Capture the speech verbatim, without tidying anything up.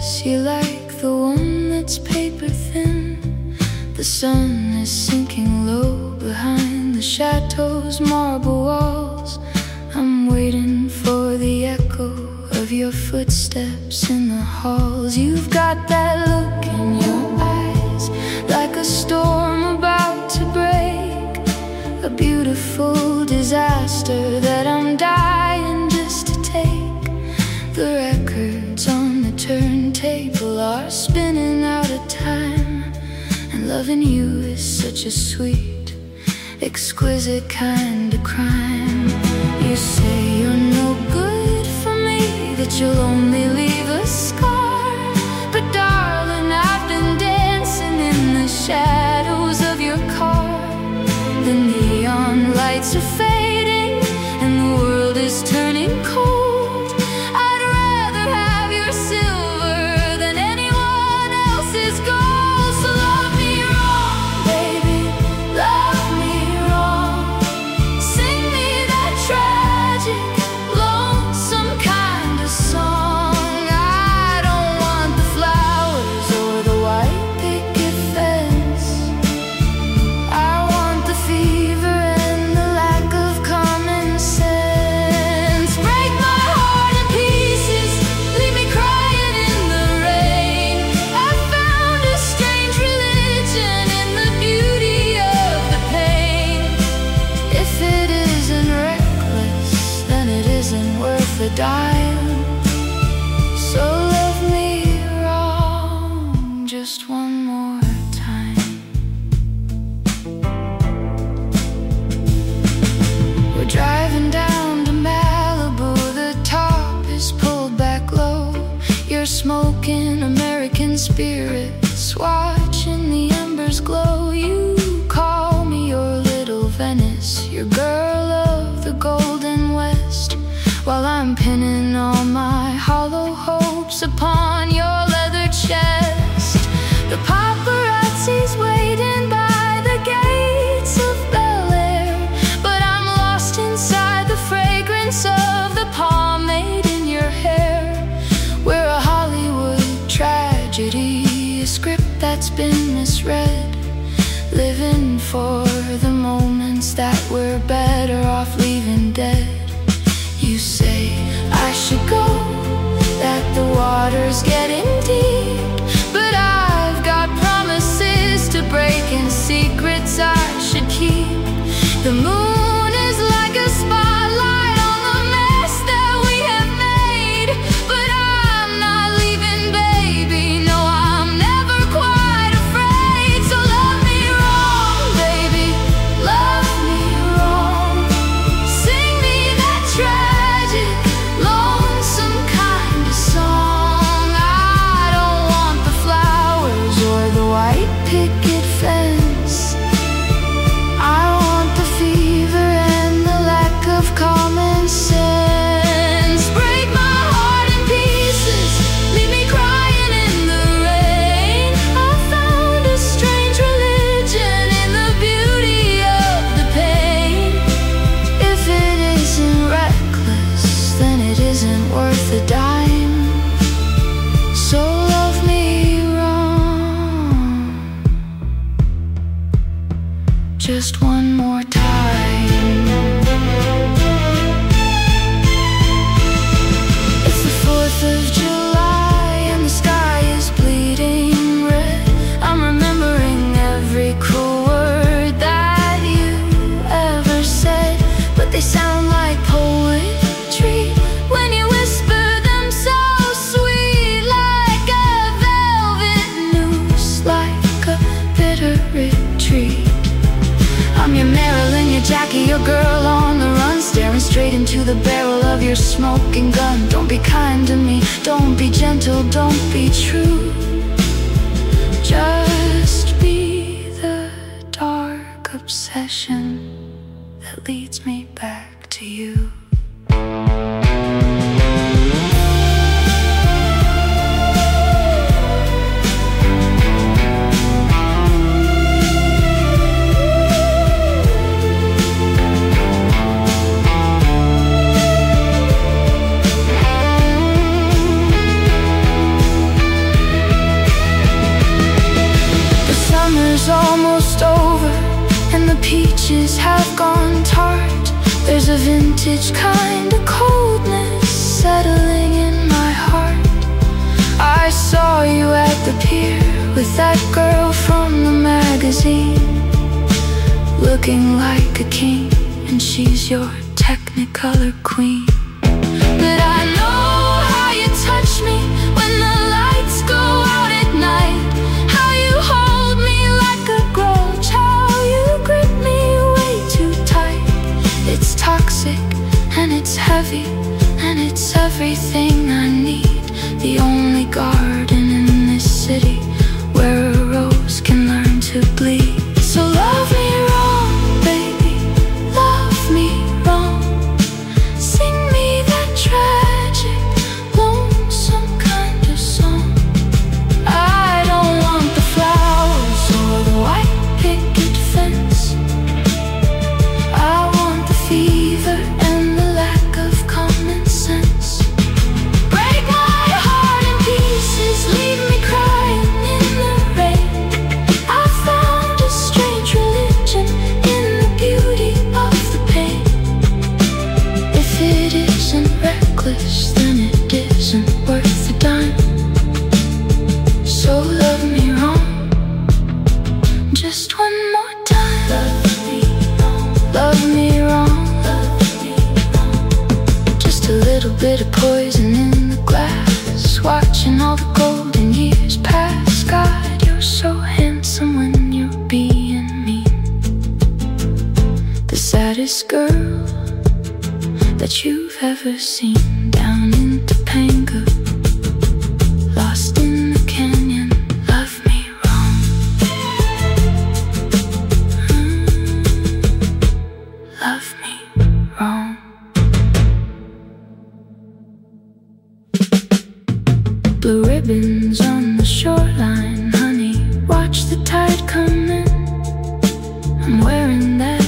dress you like, the one that's paper thin. The sun is sinking low behind the chateau's marble walls. I'm waiting for the echo of your footsteps in the halls. You've got that look in your eyes, like a storm about to break, a beautiful disaster that I'm dying just to take. The records on the turntable are spinning out of time, and loving you is such a sweet, exquisite kind of crime. You say you're no good for me, that you'll only leave a scar. But darling, I've been dancing in the shadows of your car. The neon lights are fading and the world is turning cold. I'd rather have your silver than anyone else's gold. So love me wrong, baby, love me wrong. Sing me that tragic, lonesome kind of song. I don't want the flowers or the white picket fence. I want the fever and the lack of common sense. Break my heart in pieces, leave me crying in the rain. I found a strange religion in the beauty of the pain. If it isn't reckless, then it isn't worth a dime. So love me wrong just one more time. We're driving down to Malibu, the top is pulled back low. You're smoking American spirits, watching the embers glow. You call me your little Venice, your girl of the Golden West, while I'm pinning all my hollow hopes upon your leather chest. The paparazzi's waiting by the gates of Bel Air, but I'm lost inside the fragrance of the pomade in your hair. We're a Hollywood tragedy, a script that's been misread, living for the moments that we're better off leaving dead. You say I should go, that the water's getting deep, but I've got promises to break and secrets I should keep. The moon is like a spotlight on the mess that we have made, but I'm not leaving, baby, no, I'm never quite afraid. So love me wrong, baby, love me wrong. Sing me that tragic, lonesome kind of song. I don't want the flowers or the white picket fence. I want the fever and the lack of common sense. Break my heart in pieces, leave me crying in the rain. I found a strange religion in the beauty of the pain. If it isn't reckless, then it isn't worth a dime. So love me wrong just one more time. It's the fourth of July and the sky is bleeding red. I'm remembering every cruel word that you ever said, but they sound like poetry when you whisper them so sweet, like a velvet noose, like a bitter retreat. I'm your Marilyn, your Jackie, your girl on the run, staring straight into the barrel of your smoking gun. Don't be kind to me, don't be gentle, don't be true. Just be the dark obsession that leads me back to you. have gone tart. There's a vintage kind of coldness settling in my heart. I saw you at the pier with that girl from the magazine, looking like a king, and she's your Technicolor queen. But I know how you touch me when the lights go out at night, how you hold me like a grudge, how you grip me way too tight. It's toxic and it's heavy and it's everything I need. The only garden in this city where a rose can learn to bleed. So love me wrong, baby, love me wrong. Sing me that tragic, lonesome kind of song. I don't want the flowers or the white picket fence. I want the fever and the lack of common sense. Break my heart in pieces, leave me crying in the rain. I found a strange religion in the beauty of the pain. If it isn't reckless, then it isn't worth a dime. So love me wrong, just one more time. Love me wrong, love me wrong, love me wrong. Just a little bit of poison in the glass, watching all the golden years pass. God, you're so handsome when you're being mean. The saddest girl that you've ever seen, down in Topanga, lost in the canyon. Love me wrong. Mm, love me wrong. Blue ribbons on the shoreline, honey, watch the tide come in. I'm wearing that